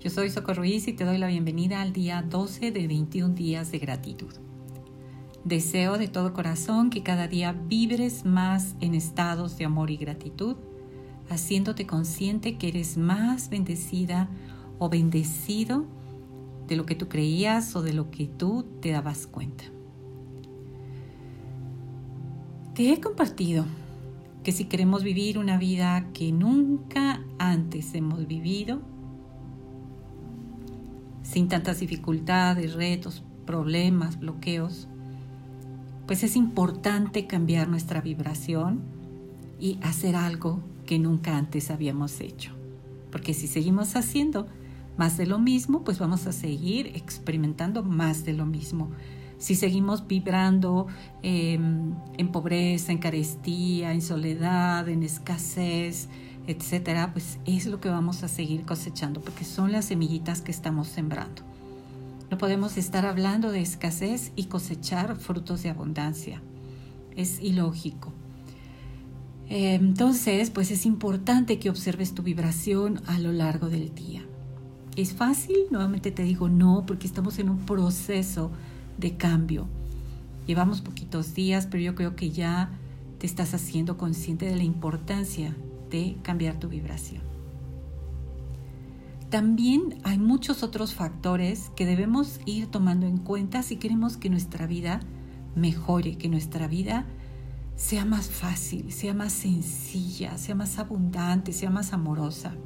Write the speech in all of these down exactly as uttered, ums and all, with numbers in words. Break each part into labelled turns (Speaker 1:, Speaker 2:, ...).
Speaker 1: Yo soy Socorro Ruiz y te doy la bienvenida al día doce de veintiún días de gratitud. Deseo de todo corazón que cada día vibres más en estados de amor y gratitud, haciéndote consciente que eres más bendecida o bendecido de lo que tú creías o de lo que tú te dabas cuenta. Te he compartido que si queremos vivir una vida que nunca antes hemos vivido, sin tantas dificultades, retos, problemas, bloqueos, pues es importante cambiar nuestra vibración y hacer algo que nunca antes habíamos hecho. Porque si seguimos haciendo más de lo mismo, pues vamos a seguir experimentando más de lo mismo. Si seguimos vibrando eh, en pobreza, en carestía, en soledad, en escasez, etcétera, pues es lo que vamos a seguir cosechando, porque son las semillitas que estamos sembrando. No podemos estar hablando de escasez y cosechar frutos de abundancia. Es ilógico. Eh, entonces, pues es importante que observes tu vibración a lo largo del día. ¿Es fácil? Nuevamente te digo no, porque estamos en un proceso de cambio. Llevamos poquitos días, pero yo creo que ya te estás haciendo consciente de la importancia de cambiar tu vibración. También hay muchos otros factores que debemos ir tomando en cuenta si queremos que nuestra vida mejore, que nuestra vida sea más fácil, sea más sencilla, sea más abundante, sea más amorosa.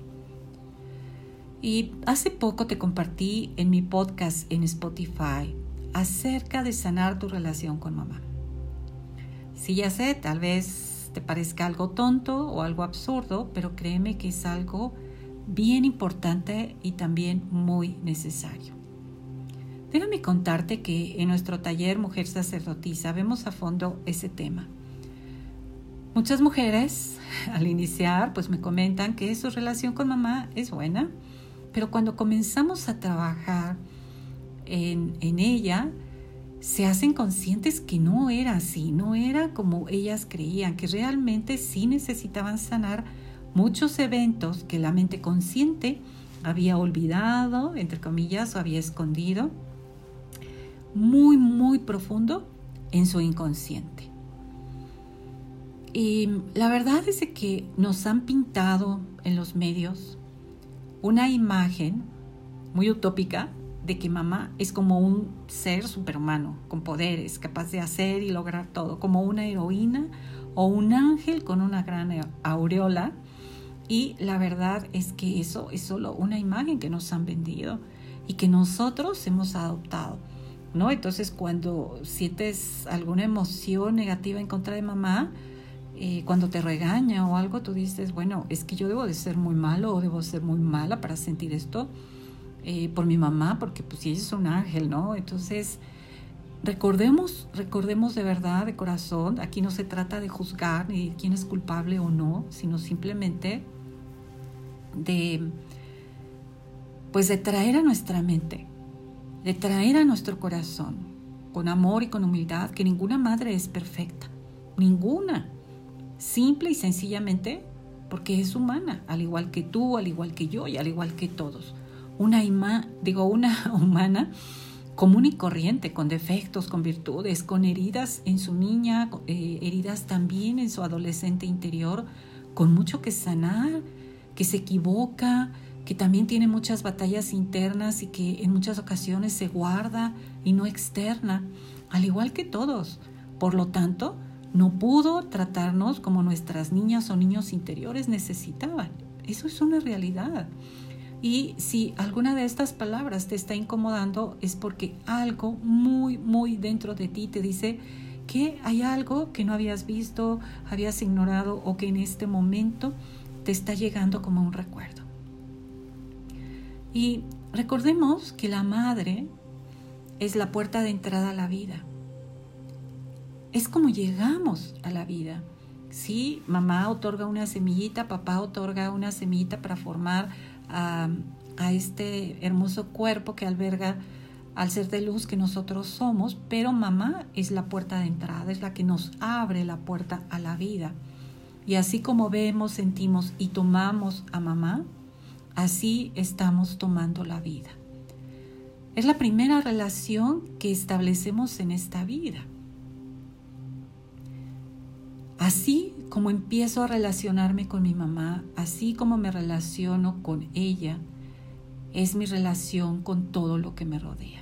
Speaker 1: Y hace poco te compartí en mi podcast en Spotify acerca de sanar tu relación con mamá. Sí, ya sé, tal vez te parezca algo tonto o algo absurdo, pero créeme que es algo bien importante y también muy necesario. Déjame contarte que en nuestro taller Mujer Sacerdotisa vemos a fondo ese tema. Muchas mujeres al iniciar pues me comentan que su relación con mamá es buena, pero cuando comenzamos a trabajar en, en ella, se hacen conscientes que no era así, no era como ellas creían, que realmente sí necesitaban sanar muchos eventos que la mente consciente había olvidado, entre comillas, o había escondido muy, muy profundo en su inconsciente. Y la verdad es que nos han pintado en los medios una imagen muy utópica de que mamá es como un ser superhumano, con poderes, capaz de hacer y lograr todo, como una heroína o un ángel con una gran aureola. Y la verdad es que eso es solo una imagen que nos han vendido y que nosotros hemos adoptado, ¿no? Entonces, cuando sientes alguna emoción negativa en contra de mamá, eh, cuando te regaña o algo, tú dices, bueno, es que yo debo de ser muy malo o debo ser muy mala para sentir esto eh, por mi mamá, porque pues ella es un ángel, ¿no? Entonces, recordemos, recordemos de verdad, de corazón, aquí no se trata de juzgar ni de quién es culpable o no, sino simplemente de, pues de traer a nuestra mente, de traer a nuestro corazón, con amor y con humildad, que ninguna madre es perfecta, ninguna, simple y sencillamente porque es humana, al igual que tú, al igual que yo y al igual que todos. Una, ima, digo, una humana común y corriente, con defectos, con virtudes, con heridas en su niña, eh, heridas también en su adolescente interior, con mucho que sanar, que se equivoca, que también tiene muchas batallas internas y que en muchas ocasiones se guarda y no externa, al igual que todos. Por lo tanto, no pudo tratarnos como nuestras niñas o niños interiores necesitaban. Eso es una realidad. Y si alguna de estas palabras te está incomodando, es porque algo muy, muy dentro de ti te dice que hay algo que no habías visto, habías ignorado o que en este momento te está llegando como un recuerdo. Y recordemos que la madre es la puerta de entrada a la vida. Es como llegamos a la vida. Sí, mamá otorga una semillita, papá otorga una semillita para formar a, a este hermoso cuerpo que alberga al ser de luz que nosotros somos, pero mamá es la puerta de entrada, es la que nos abre la puerta a la vida. Y así como vemos, sentimos y tomamos a mamá, así estamos tomando la vida. Es la primera relación que establecemos en esta vida. Así como empiezo a relacionarme con mi mamá, así como me relaciono con ella, es mi relación con todo lo que me rodea.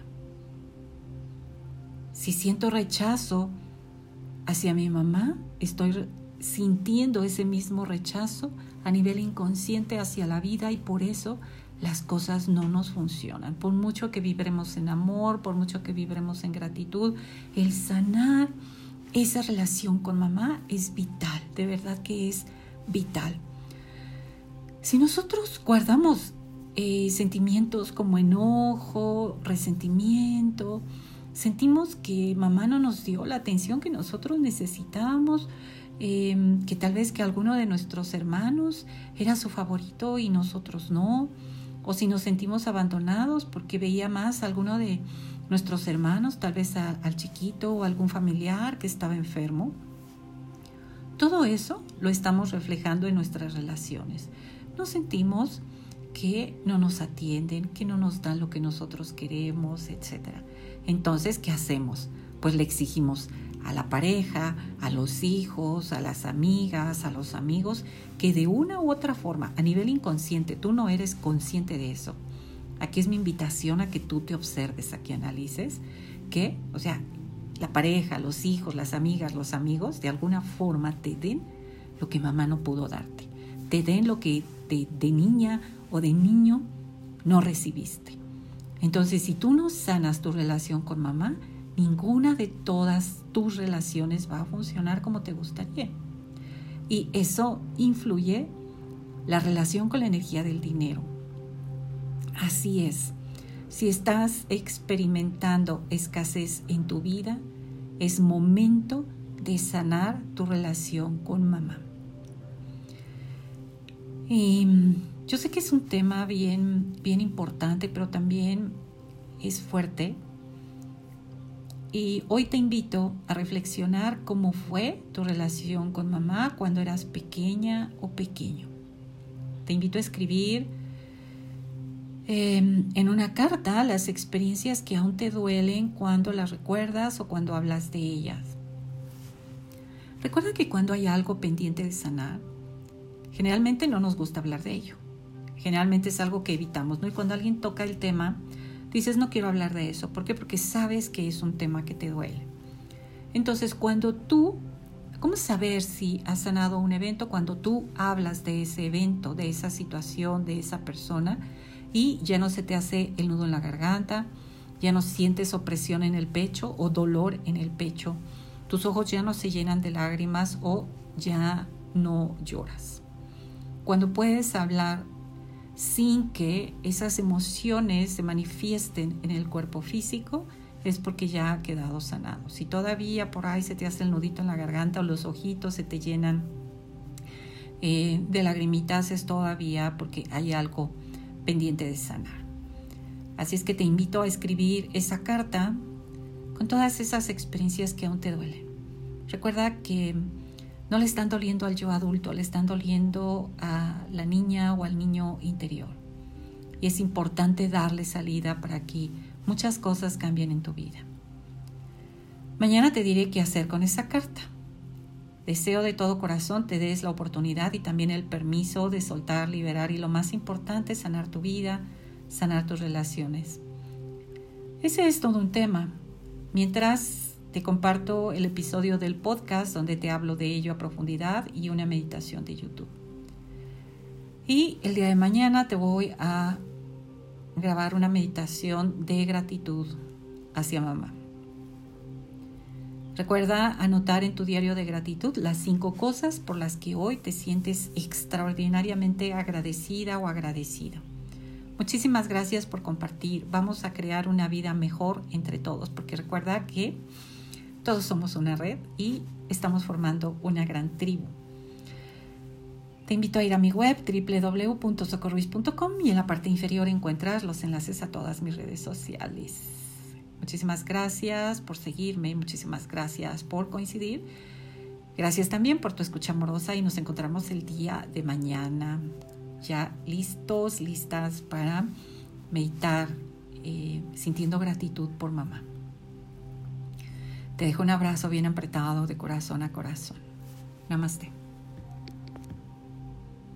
Speaker 1: Si siento rechazo hacia mi mamá, estoy sintiendo ese mismo rechazo a nivel inconsciente hacia la vida y por eso las cosas no nos funcionan. Por mucho que vibremos en amor, por mucho que vibremos en gratitud, el sanar esa relación con mamá es vital, de verdad que es vital. Si nosotros guardamos eh, sentimientos como enojo, resentimiento, sentimos que mamá no nos dio la atención que nosotros necesitábamos, eh, que tal vez que alguno de nuestros hermanos era su favorito y nosotros no, o si nos sentimos abandonados porque veía más a alguno de nuestros hermanos, tal vez a, al chiquito o algún familiar que estaba enfermo. Todo eso lo estamos reflejando en nuestras relaciones. Nos sentimos que no nos atienden, que no nos dan lo que nosotros queremos, etcétera. Entonces, ¿qué hacemos? Pues le exigimos a la pareja, a los hijos, a las amigas, a los amigos, que de una u otra forma, a nivel inconsciente, tú no eres consciente de eso. Aquí es mi invitación a que tú te observes, a que analices que, o sea, la pareja, los hijos, las amigas, los amigos, de alguna forma te den lo que mamá no pudo darte. Te den lo que de, de niña o de niño no recibiste. Entonces, si tú no sanas tu relación con mamá, ninguna de todas tus relaciones va a funcionar como te gustaría. Y eso influye la relación con la energía del dinero. Así es. Si estás experimentando escasez en tu vida, es momento de sanar tu relación con mamá. Y yo sé que es un tema bien, bien importante, pero también es fuerte. Y hoy te invito a reflexionar cómo fue tu relación con mamá cuando eras pequeña o pequeño. Te invito a escribir eh, en una carta las experiencias que aún te duelen cuando las recuerdas o cuando hablas de ellas. Recuerda que cuando hay algo pendiente de sanar, generalmente no nos gusta hablar de ello. Generalmente es algo que evitamos, ¿no? Y cuando alguien toca el tema, dices, no quiero hablar de eso. ¿Por qué? Porque sabes que es un tema que te duele. Entonces, cuando tú, ¿cómo saber si has sanado un evento? Cuando tú hablas de ese evento, de esa situación, de esa persona, y ya no se te hace el nudo en la garganta, ya no sientes opresión en el pecho o dolor en el pecho. Tus ojos ya no se llenan de lágrimas o ya no lloras. Cuando puedes hablar sin que esas emociones se manifiesten en el cuerpo físico, es porque ya ha quedado sanado. Si todavía por ahí se te hace el nudito en la garganta o los ojitos se te llenan eh, de lagrimitas, es todavía porque hay algo pendiente de sanar. Así es que te invito a escribir esa carta con todas esas experiencias que aún te duelen. Recuerda que no le están doliendo al yo adulto, le están doliendo a la niña o al niño interior. Y es importante darle salida para que muchas cosas cambien en tu vida. Mañana te diré qué hacer con esa carta. Deseo de todo corazón te des la oportunidad y también el permiso de soltar, liberar y lo más importante, sanar tu vida, sanar tus relaciones. Ese es todo un tema. Mientras te comparto el episodio del podcast donde te hablo de ello a profundidad y una meditación de YouTube. Y el día de mañana te voy a grabar una meditación de gratitud hacia mamá. Recuerda anotar en tu diario de gratitud las cinco cosas por las que hoy te sientes extraordinariamente agradecida o agradecido. Muchísimas gracias por compartir. Vamos a crear una vida mejor entre todos, porque recuerda que todos somos una red y estamos formando una gran tribu. Te invito a ir a mi web doble u doble u doble u punto socorruiz punto com y en la parte inferior encuentras los enlaces a todas mis redes sociales. Muchísimas gracias por seguirme, muchísimas gracias por coincidir. Gracias también por tu escucha amorosa y nos encontramos el día de mañana. ya listos, listas para meditar, eh, sintiendo gratitud por mamá. Te dejo un abrazo bien apretado de corazón a corazón. Namaste.